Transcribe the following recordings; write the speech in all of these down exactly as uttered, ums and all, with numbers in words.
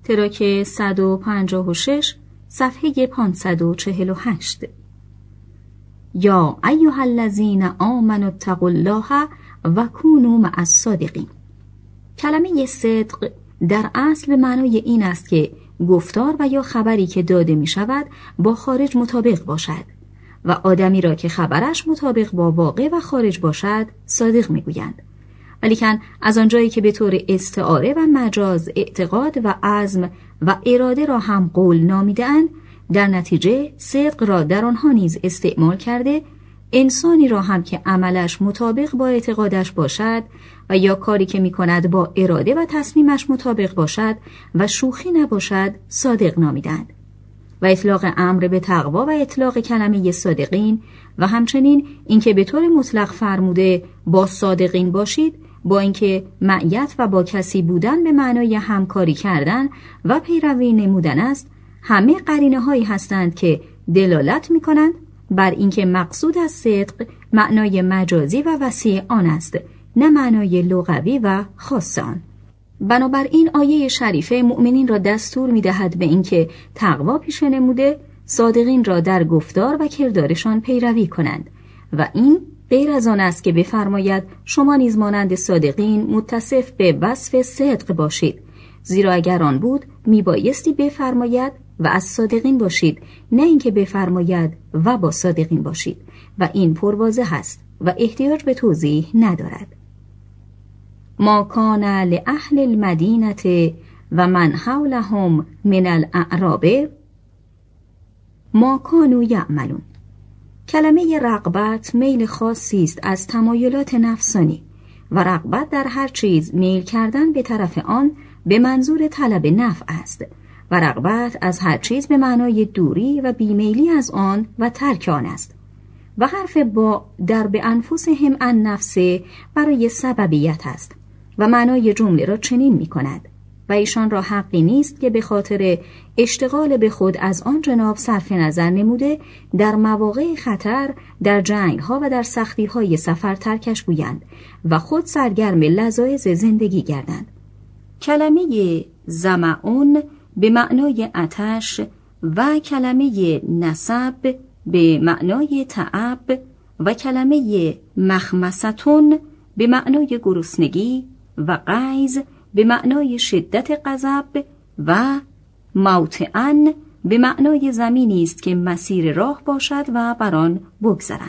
تراک صد و پنجاه و شش صفحه پانصد و چهل و هشت. یا ایها الذین آمنوا اتقوا الله و کونوا مع الصادقین. کلمه صدق در اصل به معنای این است که گفتار و یا خبری که داده می شود با خارج مطابق باشد و آدمی را که خبرش مطابق با واقع و خارج باشد صادق می گویند. ولیکن از آنجایی که به طور استعاره و مجاز اعتقاد و عزم و اراده را هم قول نامیده‌اند، در نتیجه صدق را در آنها نیز استعمال کرده انسانی را هم که عملش مطابق با اعتقادش باشد و یا کاری که می کند با اراده و تصمیمش مطابق باشد و شوخی نباشد صادق نامیدند. و اطلاق امر به تقوا و اطلاق کلمه صادقین و همچنین اینکه به طور مطلق فرموده با صادقین باشید، با اینکه معیت و با کسی بودن به معنای همکاری کردن و پیروی نمودن است، همه قرینه هایی هستند که دلالت می کنند بر اینکه مقصود از صدق معنای مجازی و وسیع آن است، نه معنای لغوی و خاص آن. بنابراین آیه شریفه مؤمنین را دستور می دهد به اینکه تقوا پیشه نموده صادقین را در گفتار و کردارشان پیروی کنند و این غیر از آن است که بفرماید شما نیز مانند صادقین متصف به وصف صدق باشید، زیرا اگر آن بود می بایستی بفرماید و از صادقین باشید، نه اینکه بفرماید و با صادقین باشید، و این پرواضح است و احتیاج به توضیح ندارد. ما کان لأهل المدینة و من حولهم من الاعراب ما کانوا یعملون. کلمه رغبت میل خاصی است از تمایلات نفسانی و رغبت در هر چیز میل کردن به طرف آن به منظور طلب نفع است و رغبت از هر چیز به معنای دوری و بیمیلی از آن و ترک آن است. و حرف با در به انفسهم عن نفسه برای سببیت است و معنای جمله را چنین می کند و ایشان را حقی نیست که به خاطر اشتغال به خود از آن جناب صرف نظر نموده در مواقع خطر، در جنگ ها و در سختی های سفر ترکش گویند و خود سرگرم لذایذ زندگی گردند. کلمه ظمأن به معنای آتش و کلمه نصب به معنای تعب و کلمه مخمصتون به معنای گرسنگی و غیظ به معنای شدت غضب و موطئن به معنای زمینی است که مسیر راه باشد و بر آن بگذرند.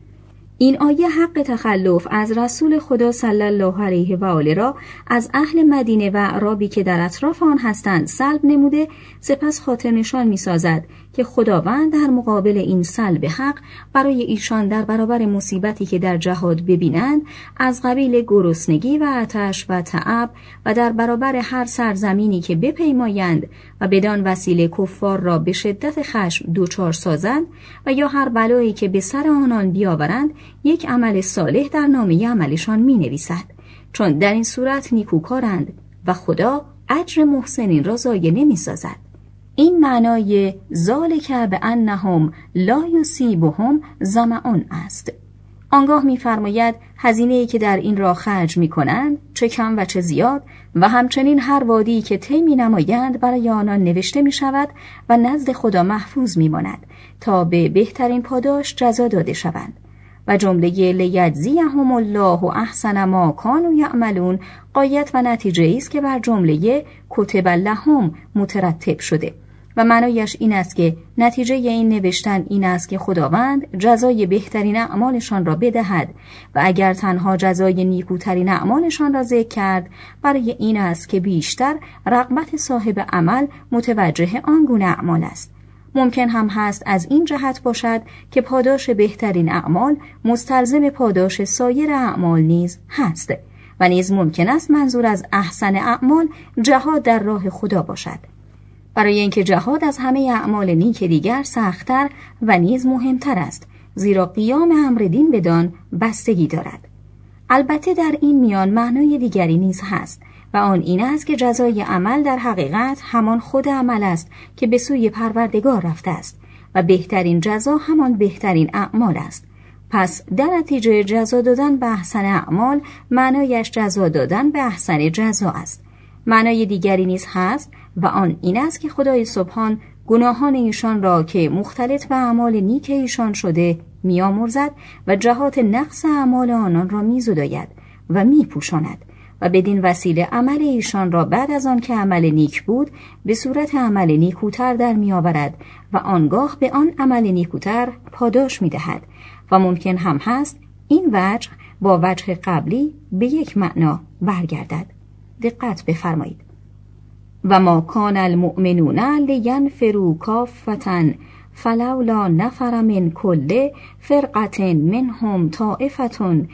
این آیه حق تخلف از رسول خدا صلی الله علیه و آله را از اهل مدینه و اعرابی که در اطراف آن هستند سلب نموده، سپس خاطر نشان می سازد که خداوند در مقابل این سلب حق برای ایشان در برابر مصیبتی که در جهاد ببینند از قبیل گرسنگی و آتش و تعب و در برابر هر سرزمینی که بپیمایند و بدان وسیله کفار را به شدت خشم دوچار سازند و یا هر بلایی که به سر آنان بیاورند یک عمل صالح در نامه عملشان می نویسد، چون در این صورت نیکوکارند و خدا اجر محسنین را ضایع نمی سازد. این معنای ذالک بانهم لا یصیبهم ظمأ است. آنگاه می‌فرماید هزینه‌ای که در این راه خرج می‌کنند چه کم و چه زیاد و همچنین هر وادی که طی می‌نمایند برای آنان نوشته می‌شود و نزد خدا محفوظ می‌ماند تا به بهترین پاداش جزا داده شوند. و جمله لیجزیهم الله احسن ما کانوا یعملون غایت و نتیجه است که بر جمله کتب لهم مترتب شده و معنایش این است که نتیجه این نوشتن این است که خداوند جزای بهترین اعمالشان را بدهد و اگر تنها جزای نیکوترین اعمالشان را ذکر کرد برای این است که بیشتر رغبت صاحب عمل متوجه آن گونه اعمال است. ممکن هم هست از این جهت باشد که پاداش بهترین اعمال مستلزم پاداش سایر اعمال نیز هست و نیز ممکن است منظور از احسن اعمال جهاد در راه خدا باشد، برای اینکه جهاد از همه اعمال نیک دیگر سخت‌تر و نیز مهمتر است، زیرا قیام امر دین بدان بستگی دارد. البته در این میان معنای دیگری نیز هست و آن این است که جزای عمل در حقیقت همان خود عمل است که به سوی پروردگار رفته است و بهترین جزا همان بهترین اعمال است. پس در نتیجه جزا دادن به احسن اعمال معنایش جزا دادن به احسن جزا است معنای دیگری نیز هست و آن این است که خدای سبحان گناهان ایشان را که مختلط به اعمال نیک ایشان شده میامرزد و جهات نقص اعمال آنان را میزداید و میپوشاند و بدین وسیله عمل ایشان را بعد از آن که عمل نیک بود به صورت عمل نیکوتر در میآورد و آنگاه به آن عمل نیکوتر پاداش میدهد و ممکن هم هست این وجه با وجه قبلی به یک معنا برگردد. دقت بفرمایید. و ما کان المؤمنون لینفروا کافة فلولا نفر من کل فرقة منهم طائفة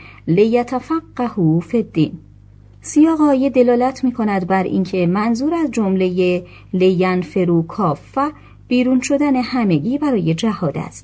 لیتفقهوا فی الدین. سیاق آیه دلالت می کند بر اینکه منظور از جمله لینفروا کافة بیرون شدن همگی برای جهاد است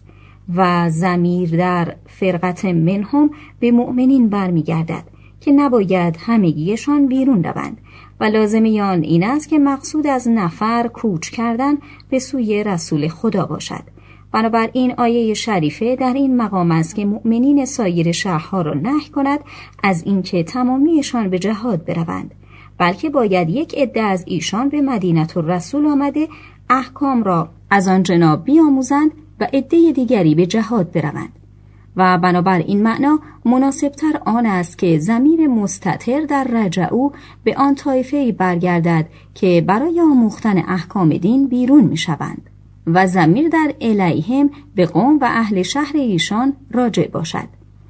و ضمیر در فرقة منهم به مؤمنین برمیگردد که نباید همگیشان بیرون روند و لازمی آن این است که مقصود از نفر کوچ کردن به سوی رسول خدا باشد. بنابراین آیه شریفه در این مقام است که مؤمنین سایر شهرها را نهی کند از اینکه تمامیشان به جهاد بروند، بلکه باید یک عده از ایشان به مدینه الرسول آمده احکام را از آن جناب بیاموزند و عده دیگری به جهاد بروند. و بنابر این معنا مناسبتر آن است که ضمیر مستتر در رجعوا به آن طایفه‌ای برگردد که برای آموختن احکام دین بیرون می شوند و ضمیر در الیهم به قوم و اهل شهر ایشان راجع باشد.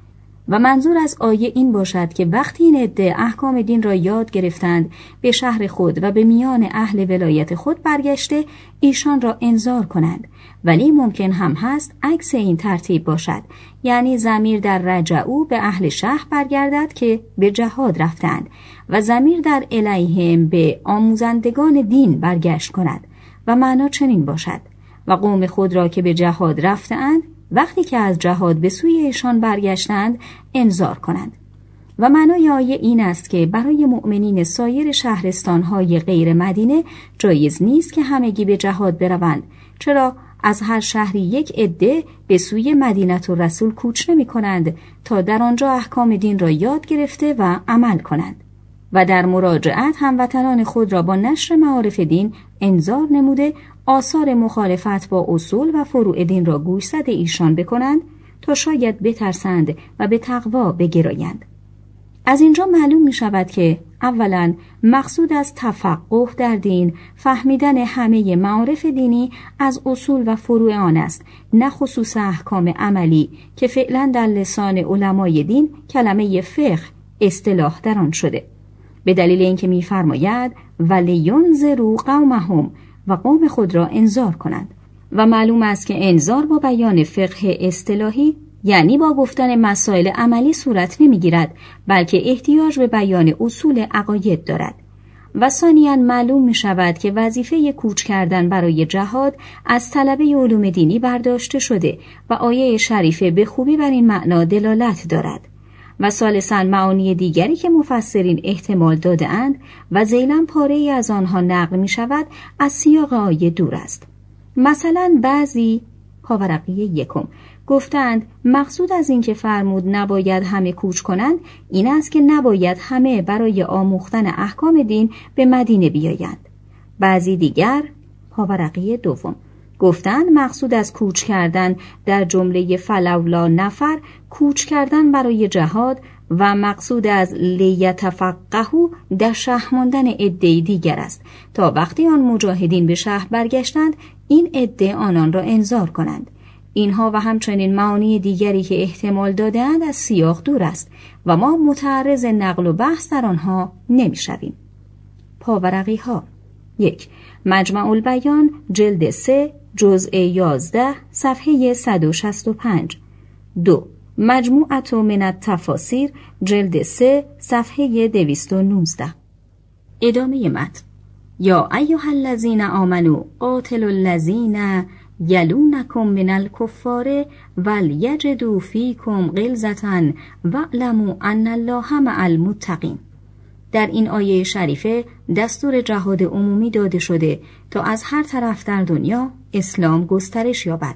و منظور از آیه این باشد که وقتی این عده احکام دین را یاد گرفتند به شهر خود و به میان اهل ولایت خود برگشته ایشان را انذار کنند، ولی ممکن هم هست عکس این ترتیب باشد، یعنی ضمیر در رجعوا به اهل شهر برگردد که به جهاد رفتند و ضمیر در الیهم به آموزندگان دین برگشت کند و معنا چنین باشد: و قوم خود را که به جهاد رفتند وقتی که از جهاد به سوی ایشان برگشتند انذار کنند. و معنای آیه این است که برای مؤمنین سایر شهرستان‌های غیر مدینه جایز نیست که همگی به جهاد بروند، چرا از هر شهری یک عده به سوی مدینه الرسول کوچ نمی کنند تا در آنجا احکام دین را یاد گرفته و عمل کنند و در مراجعت هموطنان خود را با نشر معارف دین انذار نموده آثار مخالفت با اصول و فروع دین را گوشزد ایشان بکنند تا شاید بترسند و به تقوا بگرایند. از اینجا معلوم می شود که اولا مقصود از تفقه در دین فهمیدن همه معارف دینی از اصول و فروع آن است، نه خصوص احکام عملی که فعلا در لسان علمای دین کلمه فقه اصطلاح در آن شده، به دلیل اینکه می‌فرماید وَلِيُنذِرُوا قَوْمَهُمْ و قوم خود را انذار کنند. و معلوم است که انذار با بیان فقه اصطلاحی یعنی با گفتن مسائل عملی صورت نمیگیرد، بلکه احتیاج به بیان اصول عقاید دارد. و ثانیاً معلوم می شود که وظیفه کوچ کردن برای جهاد از طلبه علوم دینی برداشته شده و آیه شریفه به خوبی بر این معنا دلالت دارد. و ثالثاً معانی دیگری که مفسرین احتمال داده اند و ذیلاً پاره‌ای از آنها نقل می شود از سیاق آیه دور است. مثلا بعضی پاورقی یکم گفتند مقصود از این که فرمود نباید همه کوچ کنند این است که نباید همه برای آموختن احکام دین به مدینه بیایند. بعضی دیگر پاورقی دوم گفتند مقصود از کوچ کردن در جمله فلولا نفر کوچ کردن برای جهاد و مقصود از لیتفقهوا در شهر ماندن عده دیگر است تا وقتی آن مجاهدین به شهر برگشتند این عده آنان را انذار کنند. اینها و همچنین معانی دیگری که احتمال داده‌اند از سیاق دور است و ما متعرض نقل و بحث در آنها نمی‌شویم. پاورقی ها یک مجمع البیان جلد سه جزء یازده صفحه صد و شصت و پنج. دو مجموعة من التفاسیر جلد سه صفحه دویست و نوزده. ادامه متن. یا ایها الذین آمنوا قاتلوا الذین یلونکم من الکفار ولیجدوا فیکم غلظة واعلموا ان الله مع المتقین. در این آیه شریفه دستور جهاد عمومی داده شده تا از هر طرف در دنیا اسلام گسترش یابد،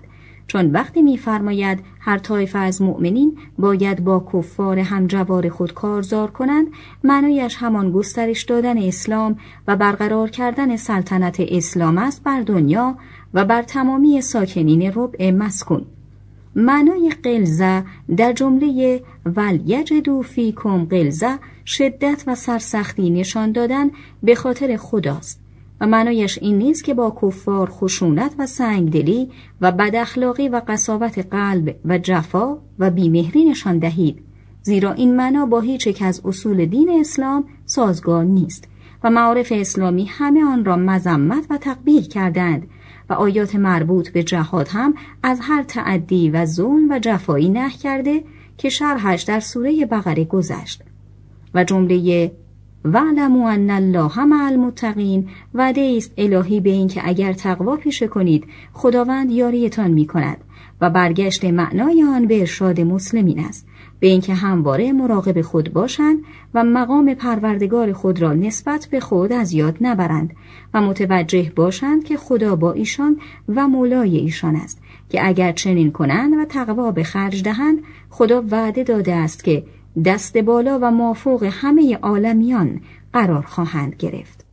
چون وقتی می‌فرماید هر طایفه از مؤمنین باید با کفار همجوار خود کارزار کنند، معنایش همان گسترش دادن اسلام و برقرار کردن سلطنت اسلام است بر دنیا و بر تمامی ساکنین ربع مسکون. معنای غلظه در جمله ولیجدوا فیکم غلظه شدت و سرسختی نشان دادن به خاطر خداست و معنایش این نیست که با کفار خشونت و سنگدلی و بداخلاقی و قساوت قلب و جفا و بیمهری نشان دهید، زیرا این معنا با هیچ یک از اصول دین اسلام سازگار نیست و معارف اسلامی همه آن را مذمت و تقبیح کردند و آیات مربوط به جهاد هم از هر تعدی و ظلم و جفایی نهی کرده که شرحش در سوره بقره گذشت. و جمله وَاعْلَمُوا أَنَّ اللَّهَ مَعَ الْمُتَّقِینَ وعده است الهی به این که اگر تقوا پیشه کنید خداوند یاریتان می کند و برگشت معنای آن به ارشاد مسلمین است، به اینکه همواره مراقب خود باشند و مقام پروردگار خود را نسبت به خود از یاد نبرند و متوجه باشند که خدا با ایشان و مولای ایشان است، که اگر چنین کنند و تقوا به خرج دهند خدا وعده داده است که دست بالا و مافوق همه عالمیان قرار خواهند گرفت.